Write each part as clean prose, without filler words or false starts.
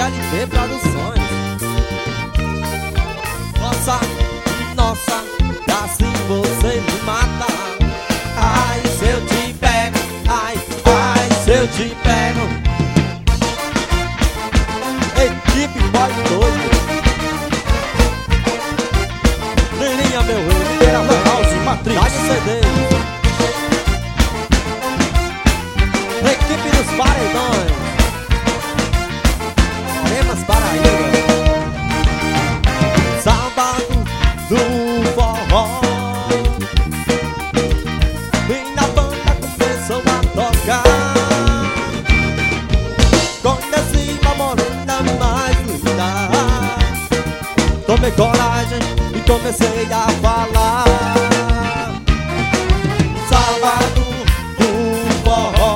LP Produções. Nossa, nossa, assim você me mata. Ai, se eu te pego, ai, ai, se eu te pego. Equipe Boy Doido. Lilinha, meu rei, Limeira, House, Matrix, Dá de CD. Equipe dos Paredões. Morenas Paraíba. Sábado do forró. Minha banda começou a tocar. Conheci uma morena mais linda. Tomei coragem e comecei a falar. Sábado do forró.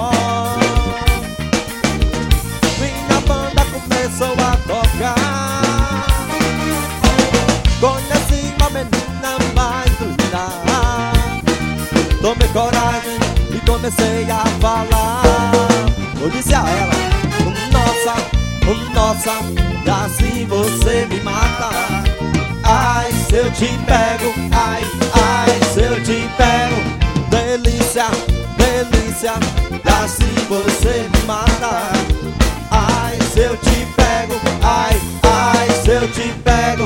Minha banda começou a tocar. Conheci uma menina mais linda. Tomei coragem e comecei a falar. Eu disse a ela: nossa, nossa, assim você me mata. Ai, se eu te pego, ai, ai, se eu te pego. Delícia, delícia, assim você me mata. Ai, se eu te pego, ai, ai, se eu te pego.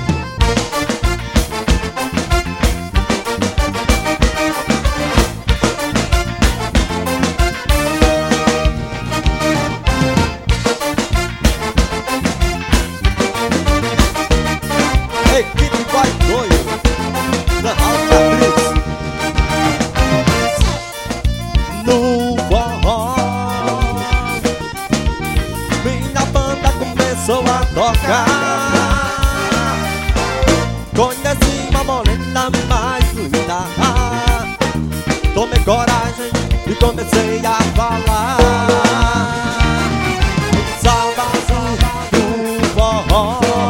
Equipe Boy Doido, da House Matrix. No forró, minha banda começou a tocar. Conheci uma morena mais linda. Tomei coragem e comecei a falar. Sábado do forró.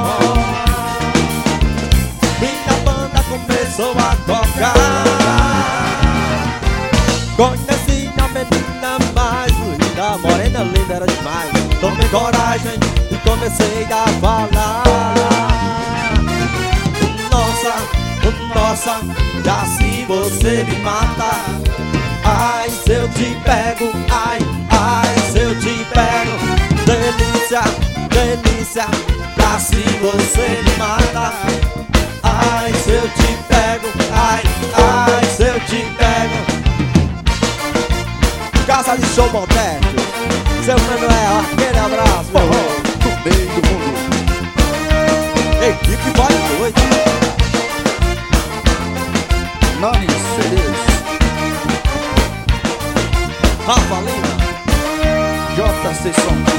Minha banda começou a tocar. Conheci a menina mais linda. Morena linda era demais. Tomei coragem e comecei a falar. Nossa, nossa, assim você me mata. Ai, se eu te pego, ai, ai, se eu te pego. Delícia, delícia, assim você me mata. Ai, se eu te pego, ai, ai, se eu te pego. Casa de Show Boteco, seu Manuel, aquele abraço, meu irmão. Do meio do mundo. Equipe Boy Doido. Nani CDs. Rafa Lima. JC Som.